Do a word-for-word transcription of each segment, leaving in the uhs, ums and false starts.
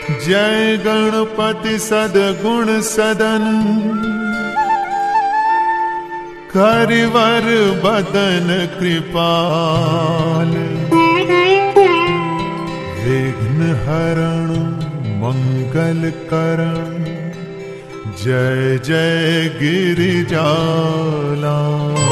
जय गणपति सद्गुण सदन, करिवर बदन कृपाल। विघ्न हरण मंगल करण, जय जय गिरिजाला।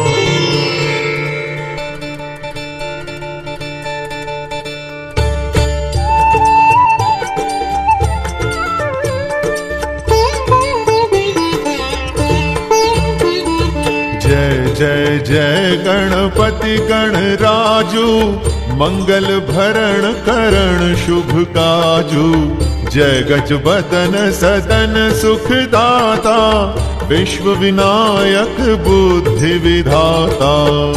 जय जय जय गणपति गणराजू, मंगल भरण करण शुभ काजू। जय गज बदन सदन सुखदाता, विश्व विनायक बुद्धि विधाता।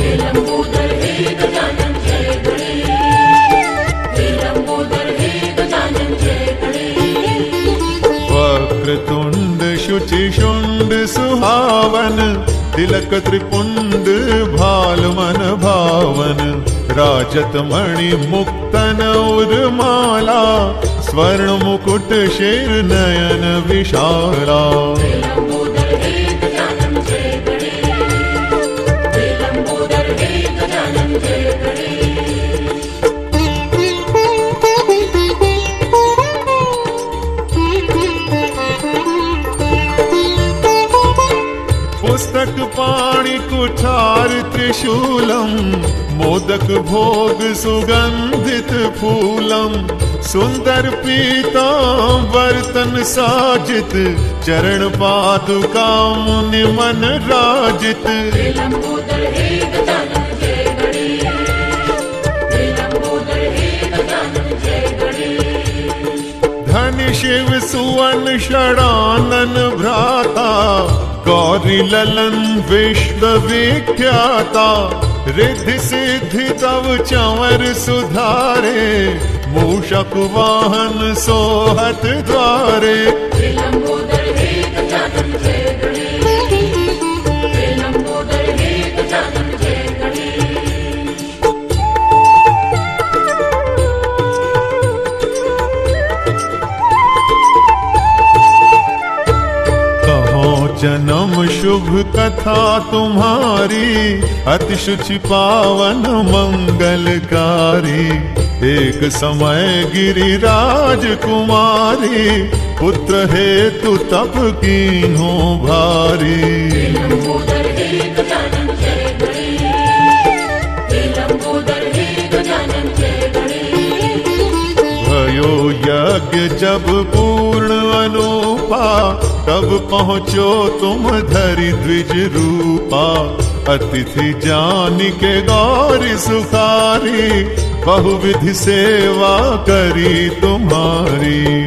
वक्रतुंड शुचि शुंड सुहावन, तिलक त्रिपुंड भाल मन भावन। राजत मणि मुक्तन उर्माला, स्वर्ण मुकुट शेर नयन विशाला। पुस्तक पाणि कुठार त्रिशूलम, मोदक भोग सुगंधित फूलम। सुंदर पीतांबरतन साजित, चरण पादुका मुनि मन राजित। धन शिव सुवन षडानन भ्राता, गौरी ललन विश्व विख्याता। रिद्धि सिद्धि तव चंवर सुधारे, मूषक वाहन सोहत द्वारे। जन्म शुभ कथा तुम्हारी, अति शुचि पावन मंगलकारी। एक समय गिरिराज कुमारी, पुत्र हेतु तप कीन्हो भारी। भयो यज्ञ जब पूर्ण अनुपा, तब पहुँचो तुम धरि द्विज रूपा। अतिथि जान के गौरी सुखारी, बहुविधि सेवा करी तुम्हारी।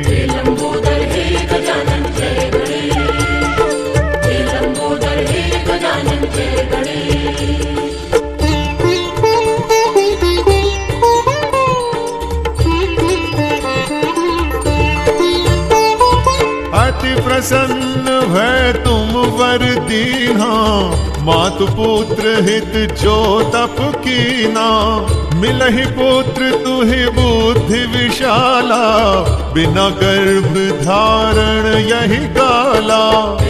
अति प्रसन्न भय तुम वर दीन्हा, मातु पुत्र हित जो तप कीना। मिलहि पुत्र तुहि बुद्धि विशाला, बिना गर्भ धारण यही काला।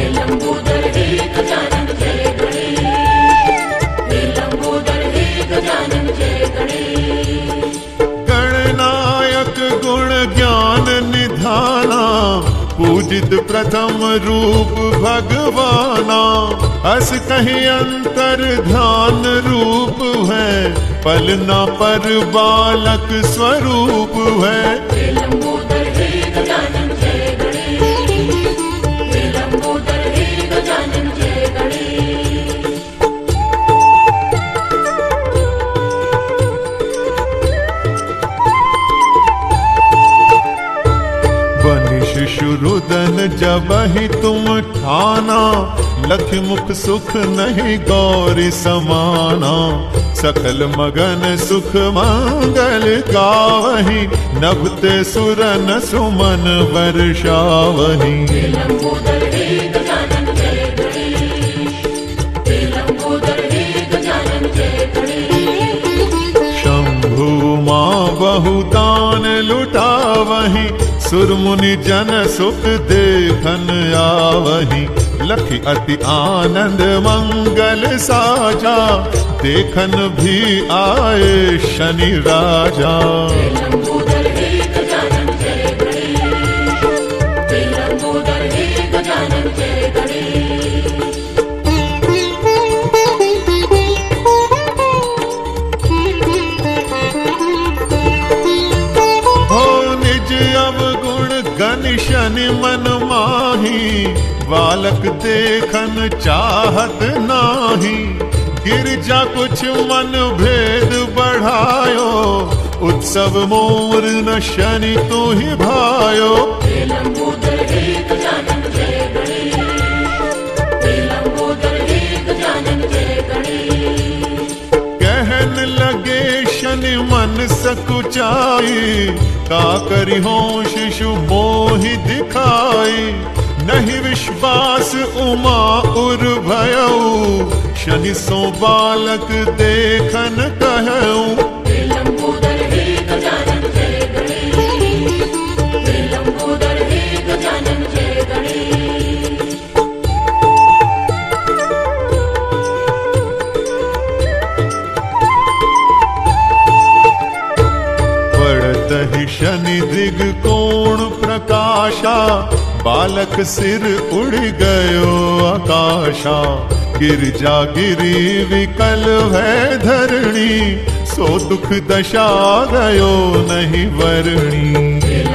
गणनायक गुण ज्ञान निधाना, पूजित प्रथम रूप भगवाना। अस कहीं अंतर ध्यान रूप है, पलना पर बालक स्वरूप है। शिशुरुदन जब ही तुम ठाना, लख मुख सुख नहीं गौरी समाना। सकल मगन सुख मंगल गावही, नभते सुरन सुमन वर्षावही। शंभु माँ बहुतान लुटावही, सुरमुनि जन सुख देखन आवही, लखी अति आनंद मंगल साजा, देखन भी आए शनि राजा। शनि मन माही, बालक देखन चाहत नाही, गिरजा कुछ मन भेद बढ़ायो, उत्सव मोर न शनि तू ही भायो। कहन लगे शनि मन सकुचाई, का करी हो शिशु मोहि दिखाई, नहीं विश्वास उमा उर भयऊ, शनि सो बालक देखन कहऊ। शनि दिग कोण प्रकाशा, बालक सिर उड़ गयो आकाशा, गिरजा गिरी विकल है धरणी, सो दुख दशा गयो नहीं वरणी।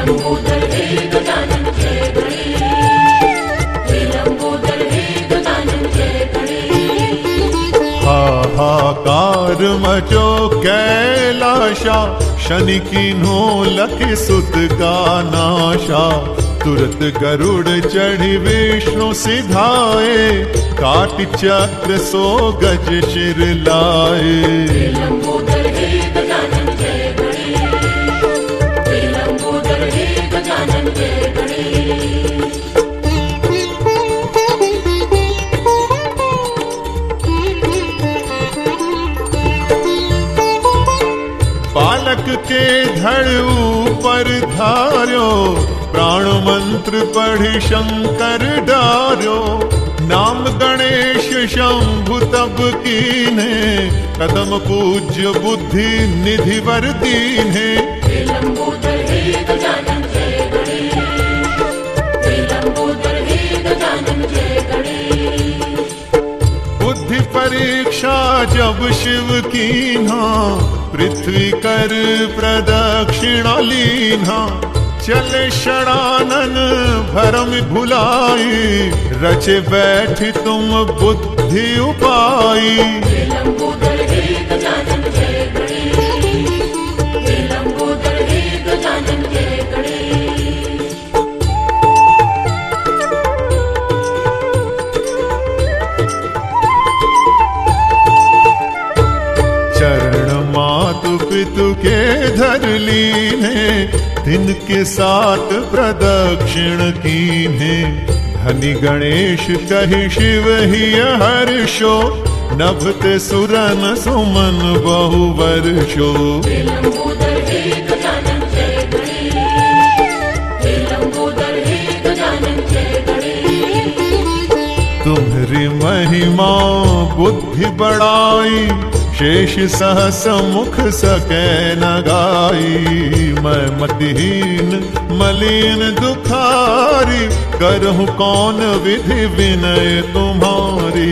हाहाकार मचो कैलाशा, शनि कीन्हो लखि सुत का नाशा, तुरत गरुड़ चढ़ी विष्णु सिधाए, काट चक्र सो गज शिर लाए। बालक के धड़ ऊपर धार्यो, प्राण मंत्र पढ़ी शंकर डार्यो, नाम गणेश शंभु तब कीन्हे, कदम पूज्य बुद्धि निधि वर दीन्हे। बुद्धि परीक्षा जब शिव कीन्हा, पृथ्वी कर प्रदक्षिणा लीन्हा, चले षडानन भरम भुलाई, रचे बैठी तुम बुद्धि उपाई। पितु के धर लीन्हे, दिन के साथ प्रदक्षिण कीन्हे, धनी गणेश कहि शिव ही हर्षो, नभते सुरन सुमन बहु वर्षो। तुम्हारी महिमा बुद्धि बढ़ाई, शेष सहस मुख सके न गाई, मैं मतिहीन मलिन दुखारी, करहु कौन विधि विनय तुम्हारी।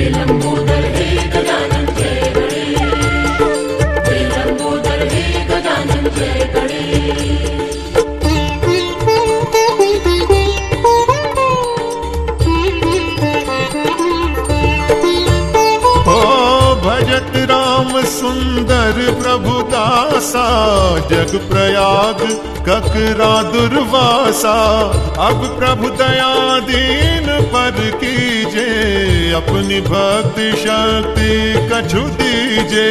भजत राम सुंदर प्रभु दासा, जग प्रयाग ककरा दुर्वासा, अब प्रभु दया दीन पर कीजे, अपनी भक्ति शक्ति कछु दीजे।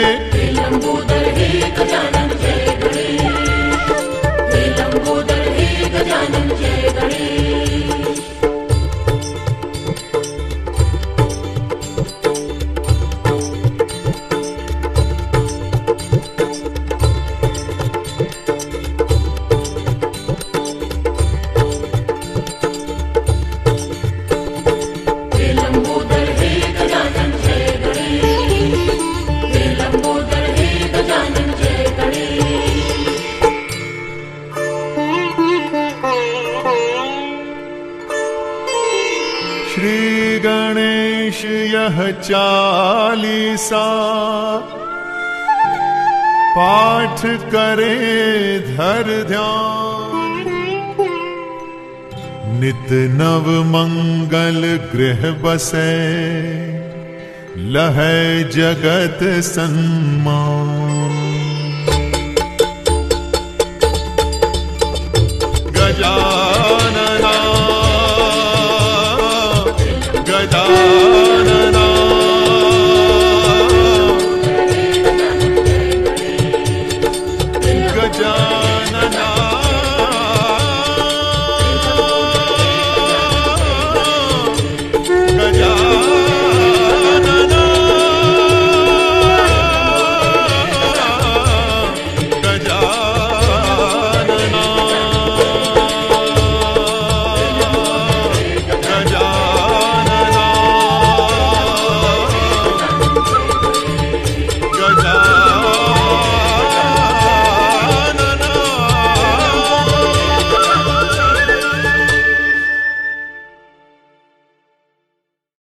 गणेश यह चालीसा, पाठ करे धर ध्यान। नित नव मंगल गृह बसे, लहै जगत सन्मान। गजा